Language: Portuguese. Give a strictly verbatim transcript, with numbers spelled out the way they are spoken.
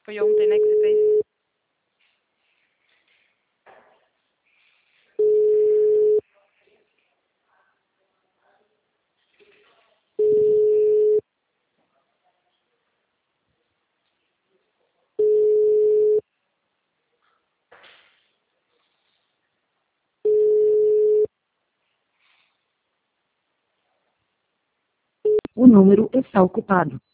Foi ontem, né, que você fez? O número está ocupado.